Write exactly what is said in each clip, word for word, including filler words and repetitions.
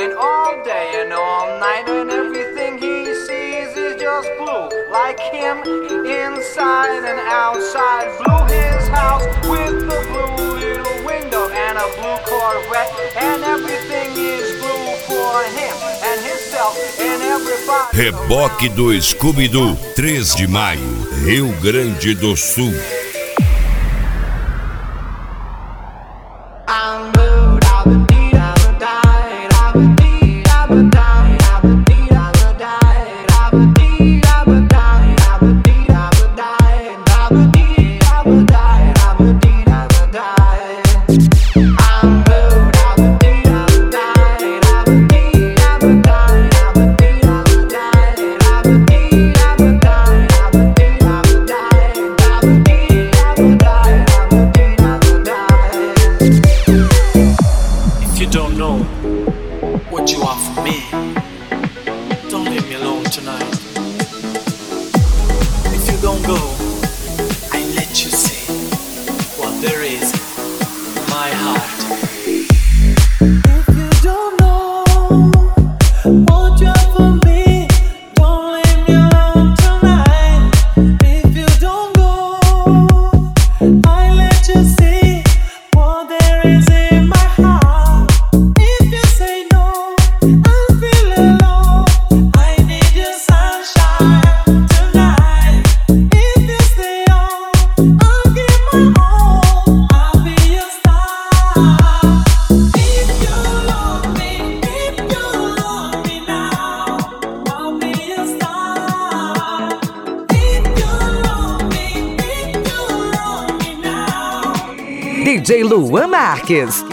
And all day and all night, and everything he sees is just blue. Like him, inside and outside. Blue his house with the blue little window and a blue Corvette. And everything is blue for him and himself and everybody. Reboque do Scooby-Doo, três de maio, Rio Grande do Sul. D J Luan Marques.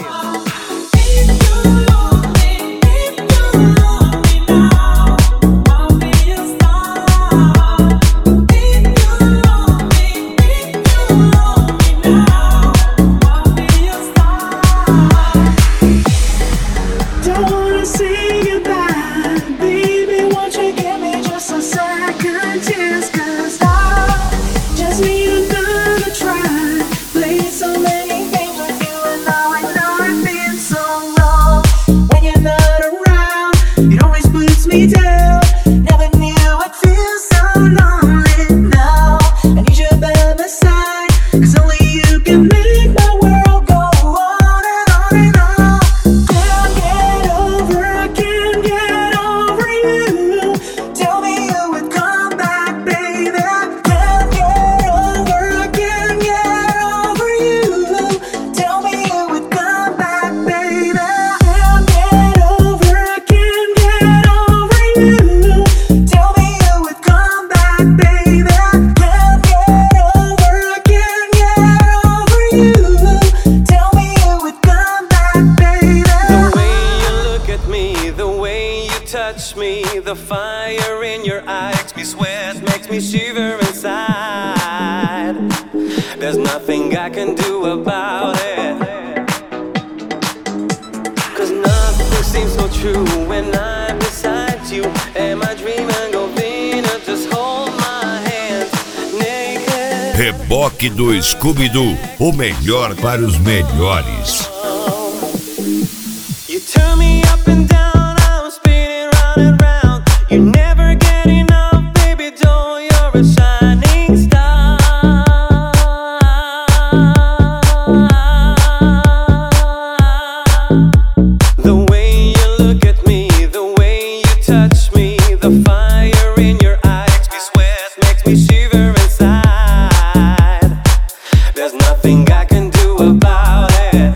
The fire in your eye makes me sweat, makes me shiver inside. There's nothing I can do about it, 'cause nothing seems so true when I'm beside you. Am I dreaming of Venus? Just hold my hand naked. Reboque do Scooby-Doo, o melhor para os melhores. You turn me up and down, I'm spinning round and round. You never get enough, baby doll, you're a shining star. The way you look at me, the way you touch me, the fire in your eyes makes me sweat, makes me shiver inside. There's nothing I can do about it.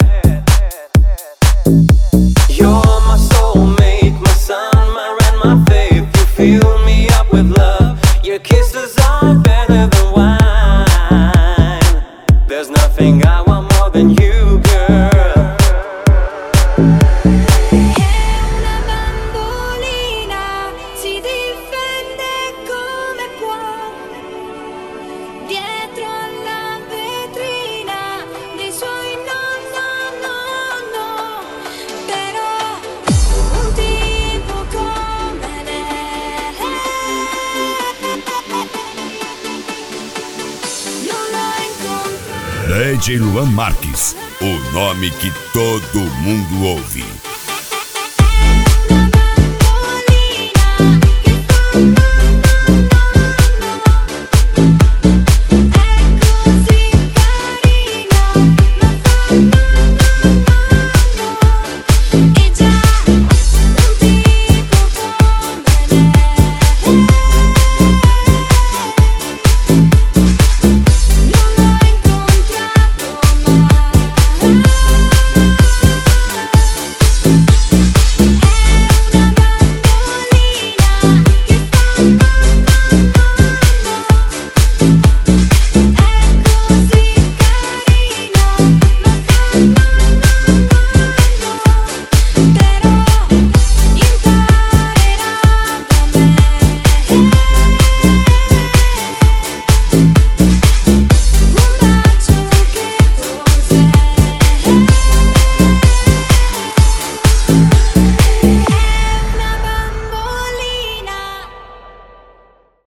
You're my soulmate, my sun, my rain, my faith. You fill me up with love. Your kisses are better than wine. There's nothing I want more than you, girl. D J Luan Marques, o nome que todo mundo ouve.